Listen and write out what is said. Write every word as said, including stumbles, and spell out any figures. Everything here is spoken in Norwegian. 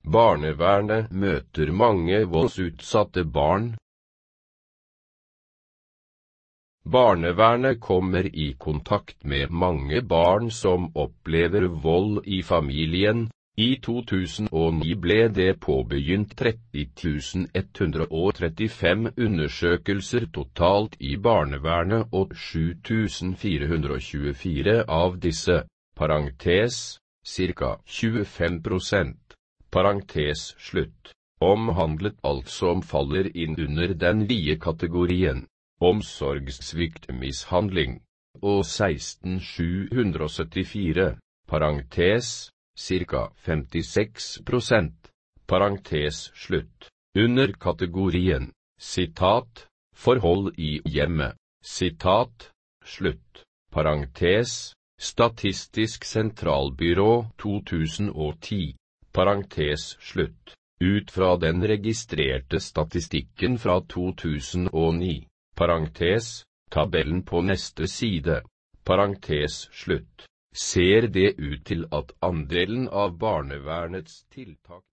Barnevernet møter mange voldsutsatte barn. Barnevernet kommer i kontakt med mange barn som opplever vold i familien. I to tusen og ni ble det påbegynt tretti tusen ett hundre og trettifem undersøkelser totalt i barnevernet, og sju tusen fire hundre og tjuefire av disse, parentes, ca. tjuefem prosent, parentes slutt, omhandlet alt som faller inn under den vide kategorien omsorgssvikt, mishandling, og seksten tusen sju hundre og syttifire, parentes, ca. femtiseks prosent, parentes slutt, under kategorien, sitat, forhold i hjemmet, sitat, slutt, parentes, Statistisk sentralbyrå to tusen og ti, parentes slutt, ut fra den registrerte statistikken fra to tusen og ni, parentes, tabellen på neste side, parentes slutt, ser det ut til at andelen av barnevernets tiltak